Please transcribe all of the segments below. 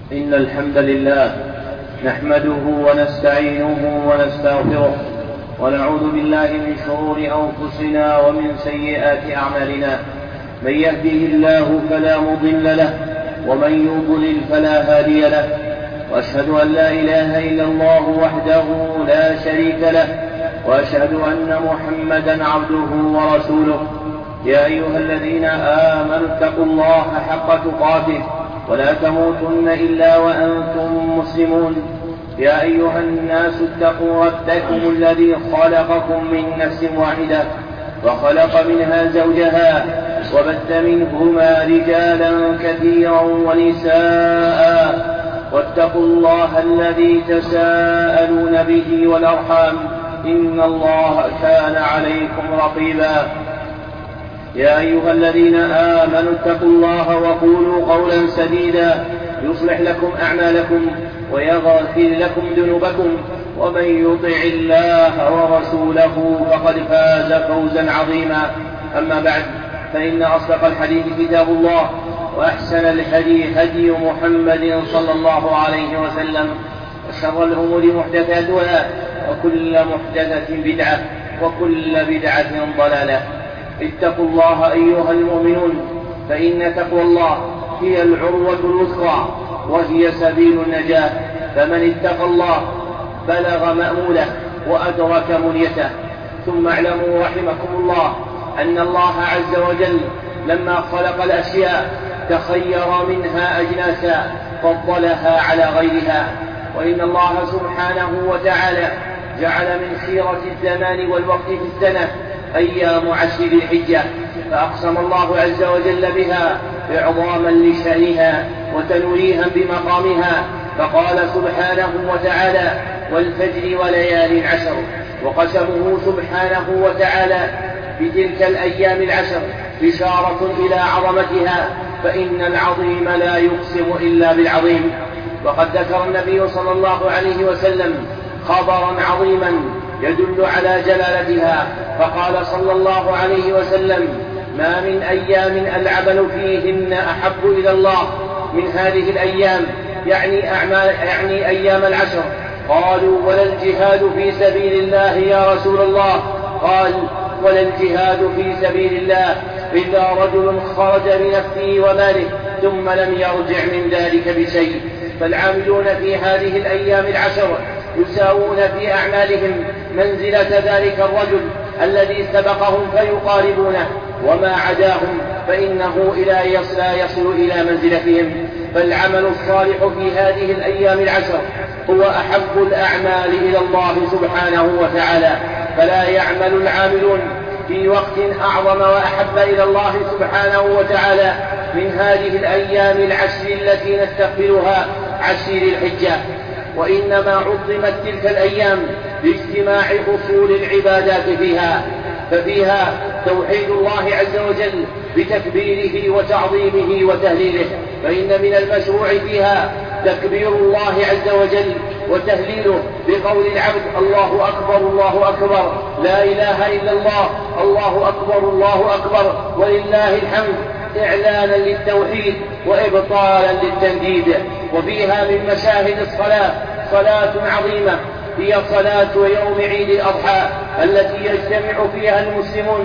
إن الحمد لله نحمده ونستعينه ونستغفره ونعوذ بالله من شرور أنفسنا ومن سيئات أعمالنا. من يهده الله فلا مضل له ومن يضلل فلا هادي له، وأشهد أن لا إله إلا الله وحده لا شريك له، وأشهد أن محمدا عبده ورسوله. يا أيها الذين آمنوا اتقوا الله حق تقاته ولا تموتن إلا وأنتم مسلمون. يا أيها الناس اتقوا ربكم الذي خلقكم من نفس واحدة وخلق منها زوجها وبث منهما رجالا كثيرا ونساء، واتقوا الله الذي تساءلون به والأرحام إن الله كان عليكم رقيبا. يا أيها الذين آمنوا اتقوا الله وقولوا قولا سديدا يصلح لكم أعمالكم ويغفر لكم ذنوبكم، ومن يطع الله ورسوله فقد فاز فوزا عظيما. أما بعد، فإن أصدق الحديث كتاب الله، وأحسن الهدي هدي محمد صلى الله عليه وسلم، وشر الأمور محدثاتها، وكل محدثة بدعة، وكل بدعة ضلالة. اتقوا الله أيها المؤمنون، فإن تقوى الله هي العروة الوثقى وهي سبيل النجاة. فمن اتقى الله بلغ مأموله وأدرك منيته. ثم اعلموا رحمكم الله أن الله عز وجل لما خلق الأشياء تخير منها أجناسا فضلها على غيرها. وإن الله سبحانه وتعالى جعل من خيرة الزمان والوقت في السنة أيام عشر ذي الحجة، فأقسم الله عز وجل بها إعظاما لشأنها وتنويها بمقامها، فقال سبحانه وتعالى: والفجر وليال عشر. وقسمه سبحانه وتعالى بتلك الأيام العشر إشارة إلى عظمتها، فإن العظيم لا يقسم إلا بالعظيم. وقد ذكر النبي صلى الله عليه وسلم خبرا عظيما يدل على جلالتها، فقال صلى الله عليه وسلم: ما من أيام العمل فيهن أحب إلى الله من هذه الأيام، يعني أيام العشر. قالوا: ولا الجهاد في سبيل الله يا رسول الله؟ قال: ولا الجهاد في سبيل الله إلا رجل خرج بنفسه وماله ثم لم يرجع من ذلك بشيء. فالعاملون في هذه الأيام العشر يساوون في أعمالهم منزلة ذلك الرجل الذي سبقهم فيقاربونه، وما عداهم فإنه لا يصل إلى منزلتهم. فالعمل الصالح في هذه الأيام العشر هو أحب الأعمال إلى الله سبحانه وتعالى، فلا يعمل العاملون في وقت أعظم وأحب إلى الله سبحانه وتعالى من هذه الأيام العشر التي نستقبلها عشر ذي الحجة. وإنما عظمت تلك الأيام لاجتماع أصول العبادات فيها، ففيها توحيد الله عز وجل بتكبيره وتعظيمه وتهليله، فإن من المشروع فيها تكبير الله عز وجل وتهليله بقول العبد: الله أكبر الله أكبر، لا إله إلا الله، الله أكبر الله أكبر، ولله الحمد، إعلانا للتوحيد وإبطالا للتنديد. وفيها من مشاهد الصلاة صلاة عظيمة هي صلاة يوم عيد الأضحى، التي يجتمع فيها المسلمون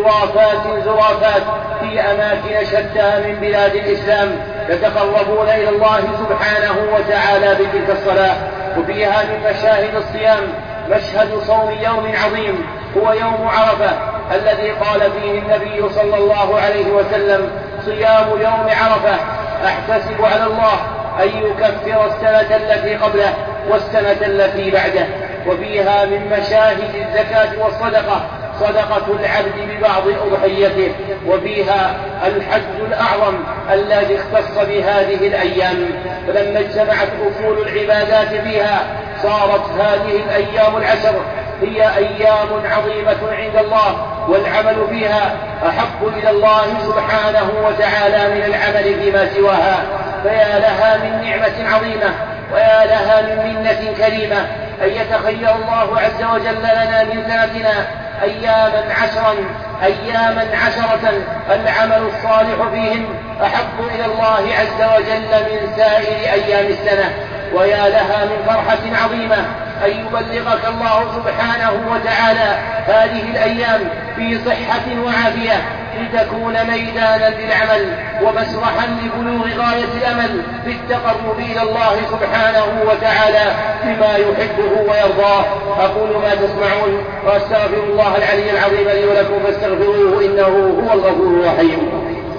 زرافات في أماكن شتى من بلاد الإسلام يتقربون إلى الله سبحانه وتعالى بتلك الصلاة. وفيها من مشاهد الصيام مشهد صوم يوم عظيم هو يوم عرفة، الذي قال فيه النبي صلى الله عليه وسلم: صيام يوم عرفة أحتسب على الله أن يكفر السنة التي قبله والسنة التي بعده. وفيها من مشاهد الزكاة والصدقة صدقة العبد ببعض أضحيته. وفيها الحج الأعظم الذي اختص بهذه الأيام، فلما اجتمعت أصول العبادات فيها صارت هذه الأيام العشر هي أيام عظيمة عند الله، والعمل فيها أحب إلى الله سبحانه وتعالى من العمل فيما سواها. فيا لها من نعمة عظيمة، ويا لها من منة كريمة أن يتخير الله عز وجل لنا من سنتنا أياما عشرا أياما 10 العمل الصالح فيهم أحب إلى الله عز وجل من سائر أيام السنة. ويا لها من فرحة عظيمة أن يبلغك الله سبحانه وتعالى هذه الأيام في صحة وعافية لتكون ميدانا للعمل ومسرحا لبلوغ غاية الأمل في التقرب إلى الله سبحانه وتعالى بما يحبه ويرضاه. أقول ما تسمعون وأستغفر الله العلي العظيم لي ولكم فاستغفروه إنه هو الغفور الرحيم.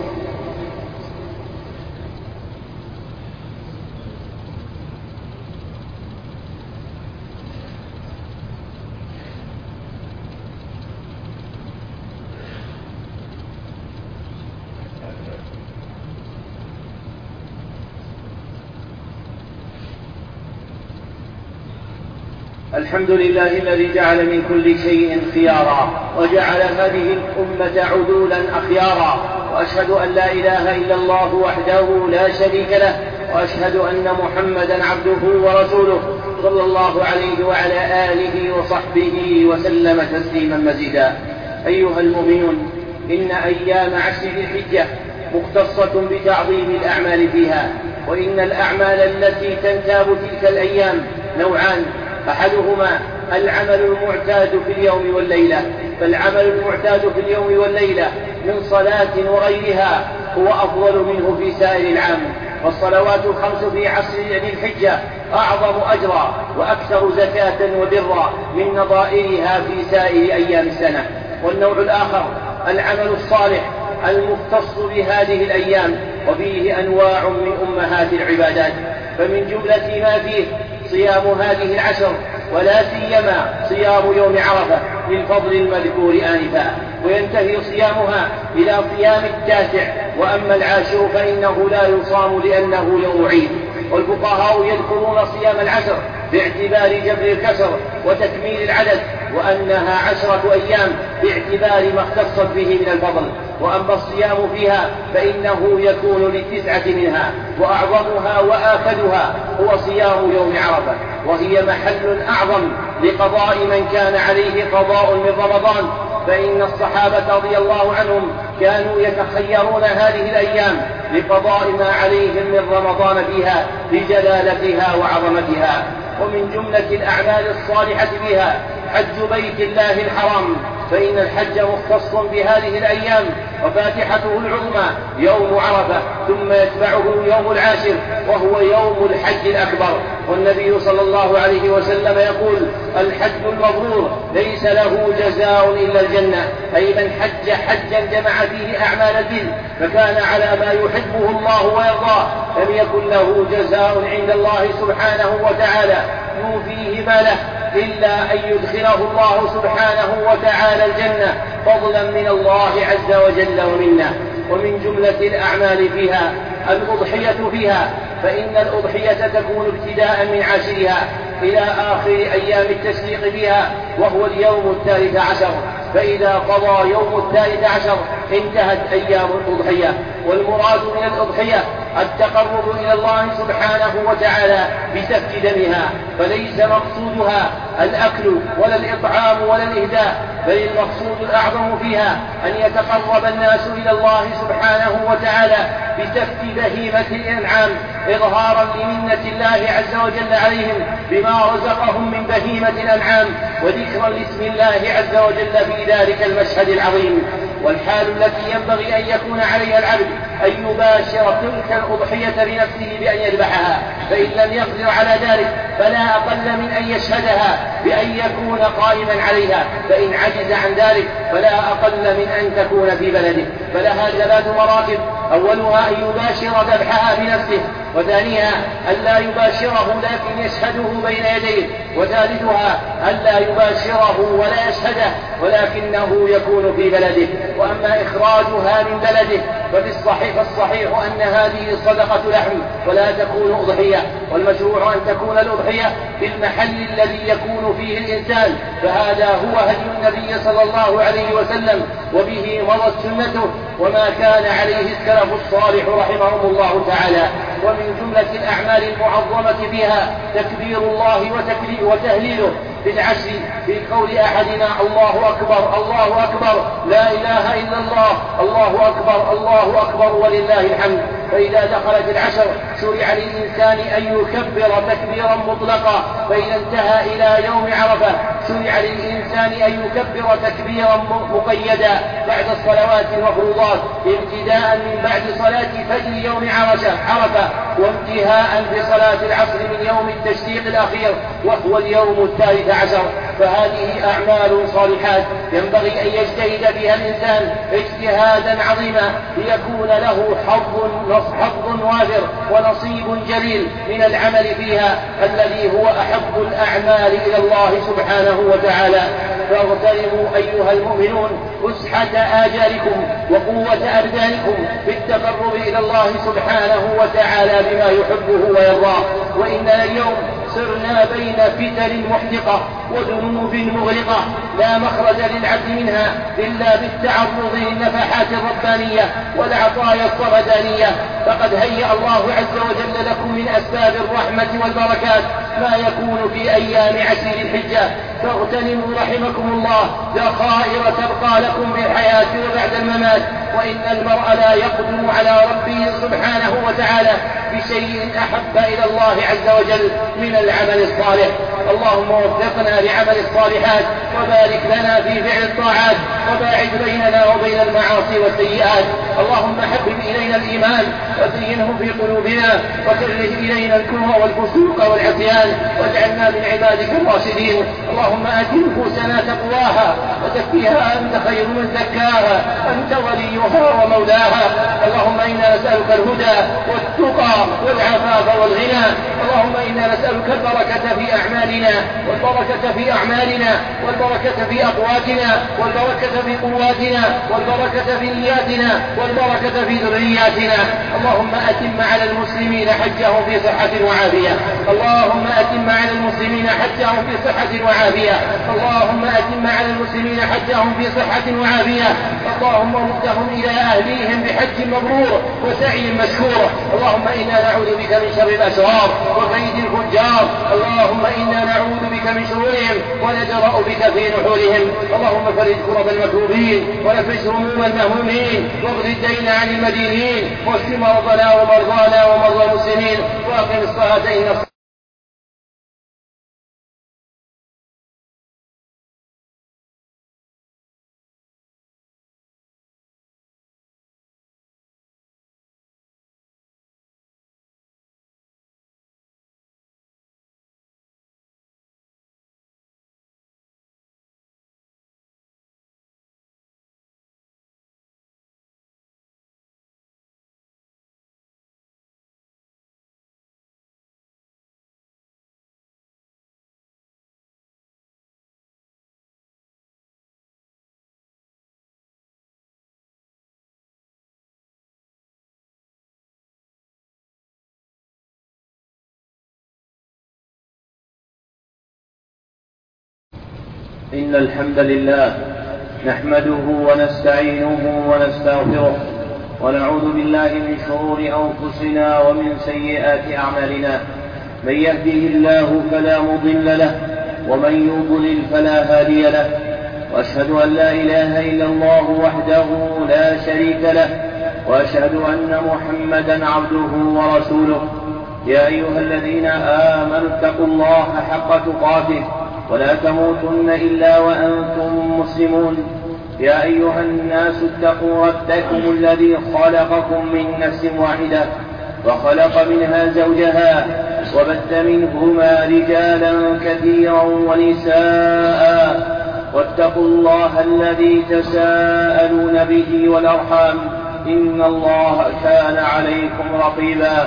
الحمد لله الذي جعل من كل شيء خيارا وجعل هذه الأمة عدولا أخيارا، وأشهد أن لا إله إلا الله وحده لا شريك له، وأشهد أن محمدا عبده ورسوله صلى الله عليه وعلى آله وصحبه وسلم تسليما مزيدا. أيها المؤمنون، إن أيام 10 ذي الحجة مختصة بتعظيم الأعمال فيها، وإن الأعمال التي تنتاب تلك الأيام نوعان: أحدهما العمل المعتاد في اليوم والليلة، فالعمل المعتاد في اليوم والليلة من صلاة وغيرها هو أفضل منه في سائر العام، والصلوات الخمس في 10 ذي الحجة أعظم أجرا وأكثر زكاة وبرا من نظائرها في سائر أيام السنة. والنوع الآخر العمل الصالح المختص بهذه الأيام، وفيه أنواع من أمهات العبادات، فمن جملة ما فيه صيام هذه 10، ولا سيما صيام يوم عرفة للفضل المذكور آنفا، وينتهي صيامها إلى صيام 9، وأما 10 فإنه لا يصام لأنه يوم عيد. والفقهاء يذكرون صيام 10 باعتبار جبر الكسر وتكميل العدد، وأنها 10 أيام باعتبار ما اختصت به من الفضل. وأما الصيام فيها فإنه يكون ل9 منها، وأعظمها وآكدها هو صيام يوم عرفة، وهي محل أعظم لقضاء من كان عليه قضاء من رمضان، فإن الصحابة رضي الله عنهم كانوا يتخيرون هذه الأيام لقضاء ما عليهم من رمضان فيها لجلالتها وعظمتها. ومن جملة الأعمال الصالحة فيها حج بيت الله الحرام، فإن الحج مختص بهذه الأيام، وفاتحته العظمى يوم عرفة، ثم يتبعه يوم 10 وهو يوم الحج الأكبر. والنبي صلى الله عليه وسلم يقول: الحج المبرور ليس له جزاء إلا الجنة، أي من حج حجا جمع فيه أعمال البر فكان على ما يحبه الله ويرضاه لم يكن له جزاء عند الله سبحانه وتعالى يوفيه ما له إلا أن يدخله الله سبحانه وتعالى الجنة فضلا من الله عز وجل ومنه. ومن جملة الأعمال فيها الأضحية فيها، فإن الأضحية تكون ابتداء من 10 إلى آخر أيام التشريق فيها، وهو اليوم 13، فإذا قضى يوم 13 انتهت أيام الأضحية. والمراد من الأضحية التقرب إلى الله سبحانه وتعالى بسفك دمها، فليس مقصودها الأكل ولا الإطعام ولا الإهداء، بل المقصود الأعظم فيها أن يتقرب الناس إلى الله سبحانه وتعالى بسفك بهيمة الأنعام إظهارا لمنة الله عز وجل عليهم بما رزقهم من بهيمة الأنعام، وذكرا لاسم الله عز وجل في ذلك المشهد العظيم. والحال التي ينبغي أن يكون عليها العبد أن يباشر تلك الأضحية بنفسه بأن يذبحها، فإن لم يقدر على ذلك فلا أقل من أن يشهدها بأن يكون قائما عليها، فإن عجز عن ذلك فلا أقل من أن تكون في بلده. فلها 3 مراتب: أولها أن يباشر ذبحها بنفسه، وثانيها أن لا يباشره لكن يشهده بين يديه، وثالثها أن لا يباشره ولا يشهده ولكنه يكون في بلده. وأما إخراجها من بلده فالصحيح أن هذه صدقة لحم ولا تكون أضحية، والمشروع أن تكون الأضحية في المحل الذي يكون فيه الإنسان، فهذا هو هدي النبي صلى الله عليه وسلم، وبه مضت سنته وما كان عليه السلف الصالح رحمهم الله تعالى. ومن جملة الأعمال المعظمة فيها تكبير الله وتهليله بالعشر في قول أحدنا الله أكبر الله أكبر لا إله إلا الله الله أكبر الله أكبر ولله الحمد. فإذا دخلت العشر شرع للإنسان أن يكبر تكبيرا مطلقا، فإذا انتهى إلى يوم عرفة شرع للإنسان أن يكبر تكبيرا مقيدا بعد الصلوات المفروضات، ابتداء من بعد صلاة فجر يوم عرفة وانتهاء بصلاة العصر من يوم التشريق الأخير وهو اليوم 13. فهذه أعمال صالحات ينبغي أن يجتهد فيها الإنسان اجتهادا عظيما ليكون له حظ وافر ونصيب جليل من العمل فيها الذي هو أحب الأعمال إلى الله سبحانه وتعالى. فاغتنموا أيها المؤمنون فسحة آجالكم وقوة أبدانكم بالتقرب إلى الله سبحانه وتعالى بما يحبه ويرضاه. وإننا اليوم صرنا بين فتن محدقة وذنوب مغرقة لا مخرج للعبد منها إلا بالتعرض للنفحات الربانية والعطايا الصمدانية. فقد هيأ الله عز وجل لكم من أسباب الرحمة والبركات ما يكون في أيام عشر الحجة، فاغتنموا رحمكم الله ذخائر تبقى لكم في الحياة وبعد الممات. وإن المرء لا يقدم على ربه سبحانه وتعالى بشيء أحب إلى الله عز وجل من العمل الصالح. اللهم وفقنا لعمل الصالحات وبارك لنا في فعل الطاعات وباعد بيننا وبين المعاصي والسيئات. اللهم حبب إلينا الإيمان وزينه في قلوبنا وكره إلينا الكفر والفسوق والعصيان واجعلنا من عبادك الراشدين. اللهم آت نفوسنا تقواها وزكها أنت خير من زكاها أنت وليها ومولاها. اللهم إنا نسألك الهدى والتقى والعفاف والغنى. اللهم إنا نسألك البركة في أعمالنا والبركة في أعمالنا والبركة في أقواتنا والبركة في قواتنا والبركة في نياتنا والبركة في ذرياتنا. اللهم أتم على المسلمين حجهم في صحة وعافية. اللهم أتم على المسلمين حجهم في صحة وعافية. اللهم أتم على المسلمين حجهم في صحة وعافية. اللهم ردهم إلى أهليهم بحج مبرور وسعي مشكور. اللهم إنا نعوذ بك من شر الأشرار وكيد الفجار. اللهم إنا نعوذ بك من شرورهم ونجرأ بك في نحورهم. اللهم فرج كرب المكروبين ونفس هموم المهمومين واقض الدين عن المدينين واشف مرضنا ومرضانا ومرضى المسلمين واقم الصلاة إن إن الحمد لله نحمده ونستعينه ونستغفره ونعوذ بالله من شرور أنفسنا ومن سيئات أعمالنا. من يهده الله فلا مضل له ومن يضلل فلا هادي له. وأشهد أن لا إله إلا الله وحده لا شريك له وأشهد أن محمدا عبده ورسوله. يا أيها الذين آمنوا اتقوا الله حق تقاته ولا تموتن إلا وأنتم مسلمون. يا أيها الناس اتقوا ربكم الذي خلقكم من نفس واحدة وخلق منها زوجها وبث منهما رجالا كثيرا ونساء واتقوا الله الذي تساءلون به والأرحام إن الله كان عليكم رقيبا.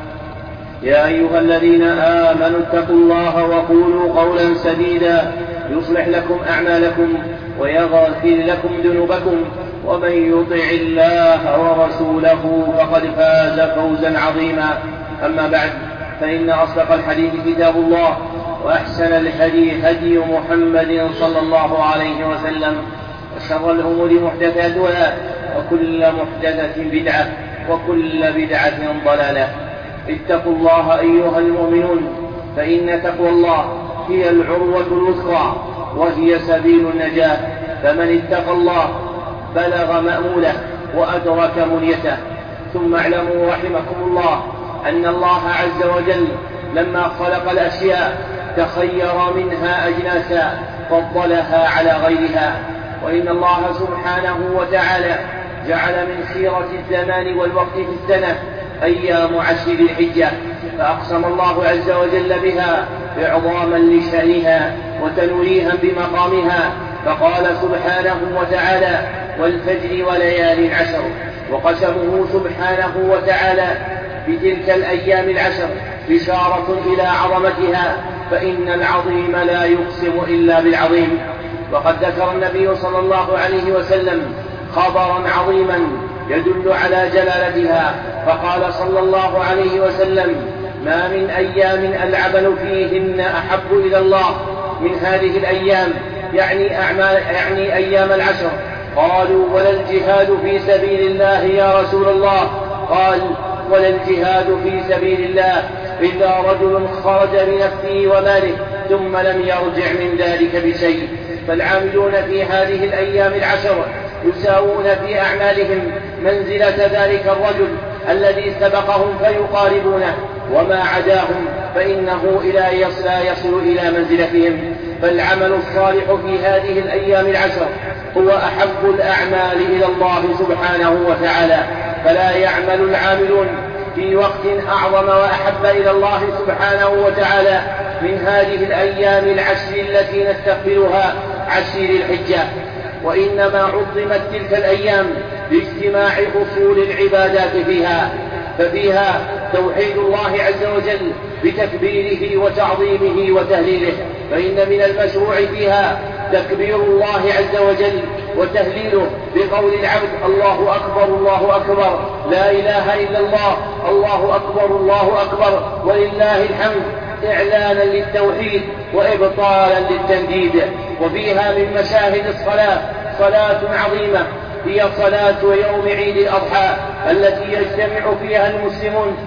يا أيها الذين آمنوا اتقوا الله وقولوا قولا سديدا يصلح لكم أعمالكم ويغفر لكم ذنوبكم ومن يطع الله ورسوله فقد فاز فوزا عظيما. أما بعد فإن أصدق الحديث كتاب الله وأحسن الهدي هدي محمد صلى الله عليه وسلم وشر الأمور محدثاتها وكل محدثة بدعة وكل بدعة ضلالة. اتقوا الله أيها المؤمنون، فإن تقوى الله هي العروة الوثقى وهي سبيل النجاة. فمن اتقى الله بلغ مأموله وأدرك منيته. ثم اعلموا رحمكم الله أن الله عز وجل لما خلق الأشياء تخير منها أجناسا فضلها على غيرها. وإن الله سبحانه وتعالى جعل من خيرة الزمان والوقت في السنة أيام 10 ذي الحجة، فأقسم الله عز وجل بها إعظاما لشأنها وتنويها بمقامها، فقال سبحانه وتعالى: والفجر وليال عشر. وقسمه سبحانه وتعالى بتلك الأيام 10 إشارة إلى عظمتها، فإن العظيم لا يقسم إلا بالعظيم. وقد ذكر النبي صلى الله عليه وسلم خبرا عظيما يدل على جلالتها، فقال صلى الله عليه وسلم: ما من أيام العمل فيهن أحب إلى الله من هذه الأيام، يعني أيام 10. قالوا: ولا الجهاد في سبيل الله يا رسول الله؟ قال: ولا الجهاد في سبيل الله إلا رجل خرج بنفسه وماله ثم لم يرجع من ذلك بشيء. فالعاملون في هذه الأيام 10 يساوون في أعمالهم منزلة ذلك الرجل الذي سبقهم فيقاربونه، وما عداهم فإنه لا يصل إلى منزلتهم. فالعمل الصالح في هذه الأيام 10 هو أحب الأعمال إلى الله سبحانه وتعالى، فلا يعمل العاملون في وقت أعظم وأحب إلى الله سبحانه وتعالى من هذه الأيام 10 التي نستقبلها 10 ذي الحجة. وإنما عظمت تلك الأيام باجتماع أصول العبادات فيها، ففيها توحيد الله عز وجل بتكبيره وتعظيمه وتهليله، فإن من المشروع فيها تكبير الله عز وجل وتهليله بقول العبد: الله أكبر الله أكبر، لا إله إلا الله، الله أكبر الله أكبر، ولله الحمد، إعلانا للتوحيد وإبطالا للتنديد. وفيها من مشاهد الصلاة صلاة عظيمة هي صلاة يوم عيد الأضحى التي يجتمع فيها المسلمون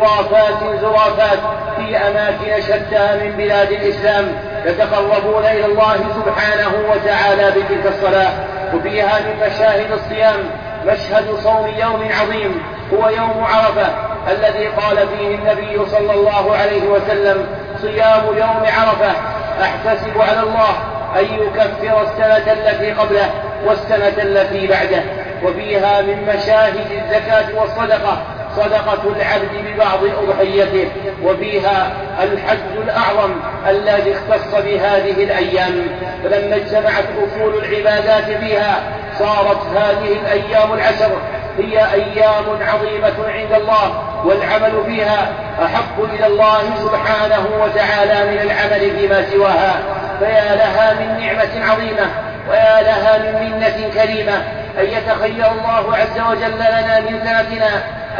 زرافات في أماكن شتى من بلاد الإسلام يتقربون إلى الله سبحانه وتعالى بتلك الصلاة. وفيها من مشاهد الصيام مشهد صوم يوم عظيم هو يوم عرفة الذي قال فيه النبي صلى الله عليه وسلم: صيام يوم عرفة أحتسب على الله أن يكفر السنة التي قبله والسنة التي بعده. وفيها من مشاهد الزكاة والصدقة صدقة العبد ببعض أضحيته. وفيها الحج الأعظم الذي اختص بهذه الأيام، فلما اجتمعت أصول العبادات فيها صارت هذه الأيام 10 هي أيام عظيمة عند الله، والعمل فيها أحب إلى الله سبحانه وتعالى من العمل فيما سواها. فيا لها من نعمة عظيمة ويا لها من منة كريمة أن يتخير الله عز وجل لنا من سنتنا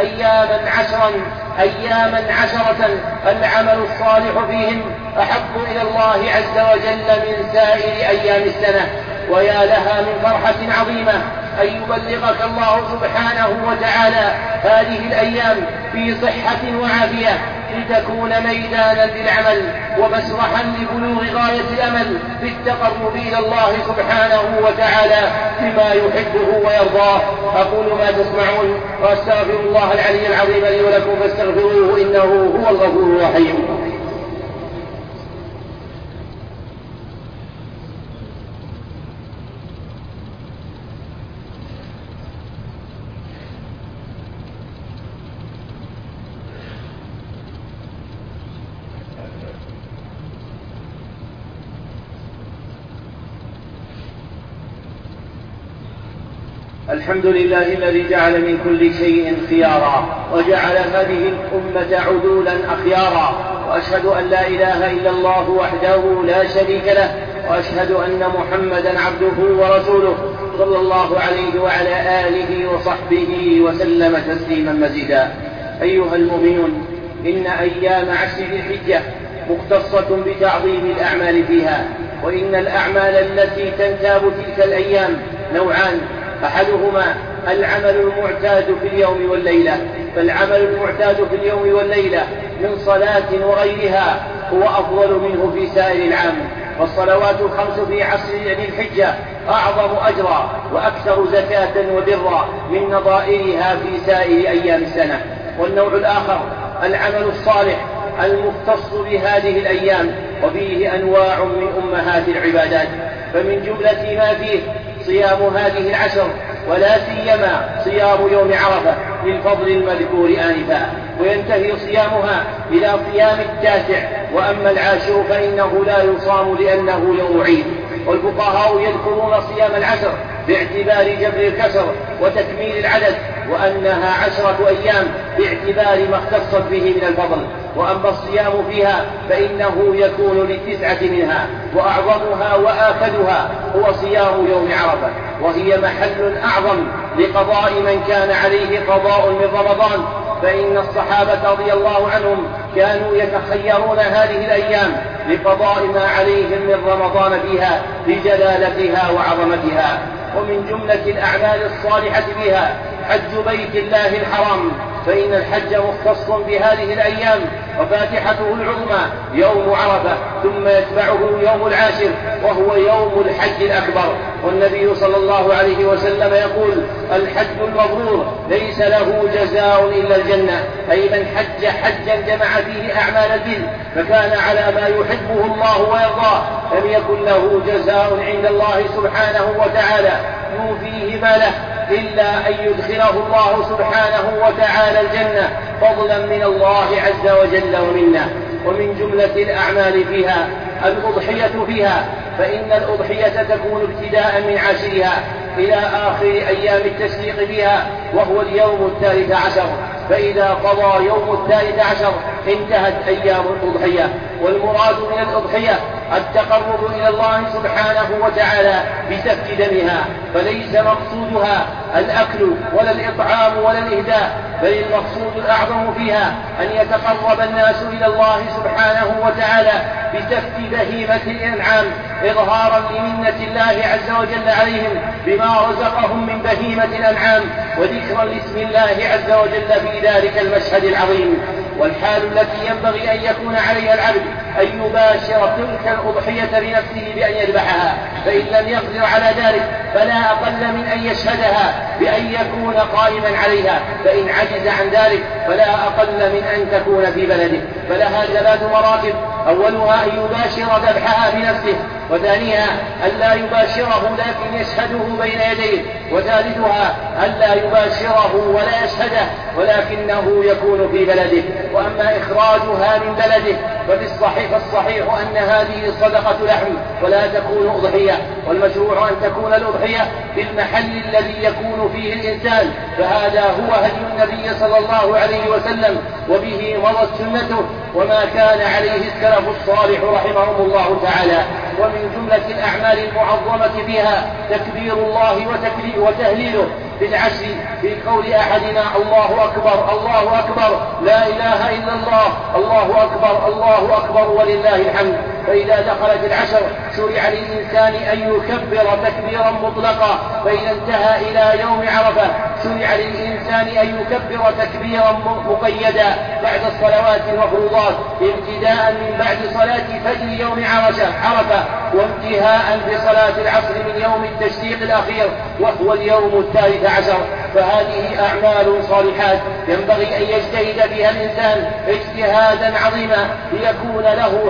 أياما 10 العمل الصالح فيهم أحب إلى الله عز وجل من سائر أيام السنة. ويا لها من فرحة عظيمة أن يبلغك الله سبحانه وتعالى هذه الأيام في صحة وعافية لتكون ميدانا للعمل ومسرحا لبلوغ غاية الأمل في التقرب إلى الله سبحانه وتعالى بما يحبه ويرضاه. أقول ما تسمعون وأستغفر الله العلي العظيم لي ولكم فاستغفروه إنه هو الغفور الرحيم. الحمد لله الذي جعل من كل شيء خيارا وجعل هذه الأمة عدولا أخيارا، وأشهد أن لا إله إلا الله وحده لا شريك له، وأشهد أن محمدا عبده ورسوله صلى الله عليه وعلى آله وصحبه وسلم تسليما مزيدا. أيها المؤمنون، إن أيام 10 ذي الحجة مختصة بتعظيم الأعمال فيها، وإن الأعمال التي تنتاب تلك الأيام نوعان: أحدهما العمل المعتاد في اليوم والليلة، فالعمل المعتاد في اليوم والليلة من صلاة وغيرها هو أفضل منه في سائر العام. والصلوات الخمس في عشر ذي الحجة أعظم أجرا وأكثر زكاة وبرا من نظائرها في سائر أيام السنة. والنوع الآخر العمل الصالح المختص بهذه الأيام، وفيه أنواع من أمهات العبادات. فمن جملة ما فيه صيام هذه العشر، ولا سيما صيام يوم عرفة للفضل المذكور آنفا، وينتهي صيامها إلى صيام التاسع. وأما العاشر فإنه لا يصام لأنه يوم عيد. والفقهاء يذكرون صيام العشر باعتبار جبر الكسر وتكميل العدد، وأنها 10 أيام باعتبار ما اختصت به من الفضل. وأما الصيام فيها فإنه يكون ل9 منها، وأعظمها وآكدها هو صيام يوم عرفة، وهي محل أعظم لقضاء من كان عليه قضاء من رمضان. فإن الصحابة رضي الله عنهم كانوا يتخيرون هذه الأيام لقضاء ما عليهم من رمضان فيها لجلالتها وعظمتها. ومن جملة الأعمال الصالحة بها حج بيت الله الحرام، فإن الحج مختص بهذه الأيام، وفاتحته العظمى يوم عرفة، ثم يتبعه يوم العاشر وهو يوم الحج الأكبر. والنبي صلى الله عليه وسلم يقول: الحج المبرور ليس له جزاء إلا الجنة، أي من حج حجا جمع فيه أعمال البر فكان على ما يحبه الله ويرضاه لم يكن له جزاء عند الله سبحانه وتعالى يوفيه ما له إلا أن يدخله الله سبحانه وتعالى الجنة فضلا من الله عز وجل ومنه. ومن جملة الأعمال فيها الأضحية فيها، فإن الأضحية تكون ابتداء من عاشرها إلى آخر أيام التشريق فيها، وهو اليوم 13. فإذا قضى يوم 13 انتهت أيام الأضحية. والمراد من الأضحية التقرب إلى الله سبحانه وتعالى بسفك دمها، فليس مقصودها الأكل ولا الإطعام ولا الإهداء، بل المقصود الأعظم فيها أن يتقرب الناس إلى الله سبحانه وتعالى بسفك بهيمة الأنعام إظهارا لمنة الله عز وجل عليهم بما رزقهم من بهيمة الأنعام، وذكرا لاسم الله عز وجل في ذلك المشهد العظيم. والحال التي ينبغي أن يكون عليها العبد أن يباشر تلك الأضحية بنفسه بأن يذبحها، فإن لم يقدر على ذلك فلا أقل من أن يشهدها بأن يكون قائما عليها، فإن عجز عن ذلك فلا أقل من أن تكون في بلده. فلها 3 مراتب: أولها أن يباشر ذبحها بنفسه، وثانيها أن لا يباشره لكن يشهده بين يديه، وثالثها أن لا يباشره ولا يشهده ولكنه يكون في بلده. وأما إخراجها من بلده فالصحيح أن هذه صدقة لحم ولا تكون أضحية، والمشروع أن تكون الأضحية في المحل الذي يكون فيه الإنسان، فهذا هو هدي النبي صلى الله عليه وسلم وبه مضت سنته وما كان عليه السلف الصالح رحمهم الله تعالى. ومن جملة الأعمال المعظمة بها تكبير الله وتهليله بالعشر في قول أحدنا: الله أكبر الله أكبر لا إله إلا الله، الله أكبر الله أكبر ولله الحمد. فإذا دخلت العشر شرع للإنسان أن يكبر تكبيرا مطلقا، فإذا انتهى إلى يوم عرفة شرع للإنسان أن يكبر تكبيرا مقيدا بعد الصلوات المفروضات، ابتداء من بعد صلاة فجر يوم عرفة وانتهاء بصلاة العصر من يوم التشريق الأخير وهو اليوم 13. فهذه أعمال صالحات ينبغي أن يجتهد بها الإنسان اجتهادا عظيما ليكون له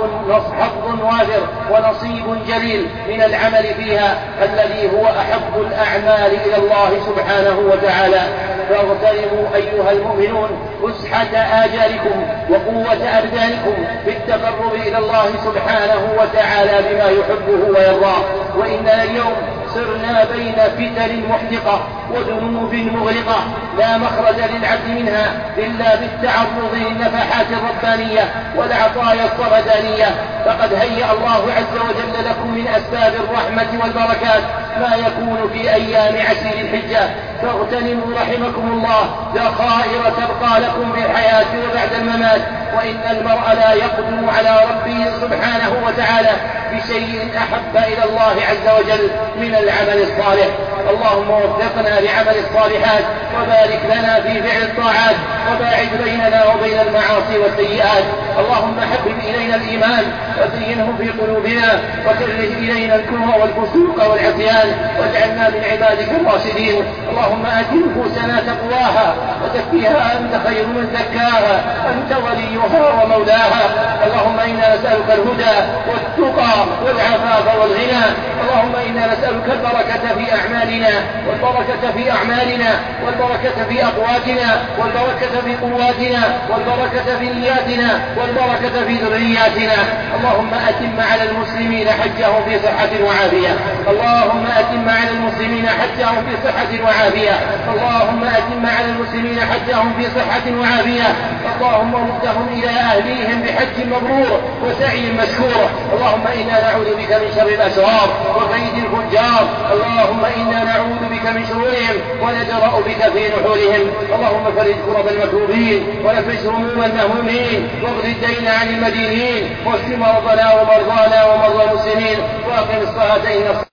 حظ وافر ونصيب جليل من العمل فيها الذي هو أحب الأعمال إلى الله سبحانه وتعالى. فاغتنموا أيها المؤمنون فسحة آجالكم وقوة أبدانكم في التقرب إلى الله سبحانه وتعالى بما يحبه ويرضاه. وإننا اليوم صرنا بين فتن محدقة وذنوب مغرقة لا مخرج للعبد منها إلا بالتعرض للنفحات الربانية والعطايا الصمدانية. فقد هيأ الله عز وجل لكم من أسباب الرحمة والبركات ما يكون في أيام عشر الحجة، فاغتنموا رحمكم الله ذخائر تبقى لكم في الحياة وبعد الممات. وإن المرء لا يقدم على ربه سبحانه وتعالى بشيء أحب إلى الله عز وجل من العمل الصالح. اللهم وفقنا لعمل الصالحات وبارك لنا في فعل الطاعات وباعد بيننا وبين المعاصي والسيئات. اللهم حبب إلينا الإيمان وزينه في قلوبنا وكره إلينا الكفر والفسوق والعصيان واجعلنا من عبادك الراشدين. اللهم آت نفوسنا تقواها وزكها أنت خير من زكاها أنت وليها ومولاها. اللهم إنا نسألك الهدى والتقى والعفاف والغنى. اللهم إنا نسألك البركة في أعمالنا والبركة في أعمالنا والبركة في أقواتنا والبركة في قواتنا والبركة في نياتنا والبركة في ذرياتنا. اللهم أتم على المسلمين حجهم في صحة وعافية. اللهم أتم على المسلمين حجهم في صحة وعافية. اللهم أتم على المسلمين حجهم في صحة وعافية. اللهم ردهم إلى أهليهم بحج مبرور وسعي مشكور. اللهم إنا نعوذ بك من شر الأشرار وكيد الفجار. اللهم إنا نعوذ بك من شرورهم ونجرأ بك في نحورهم. اللهم فرج كرب المكروبين ونفس هموم المهمومين واغفر الدين عن المدينين واشف مرضنا ومرضانا ومرضى المسلمين وأقم الصلاة إن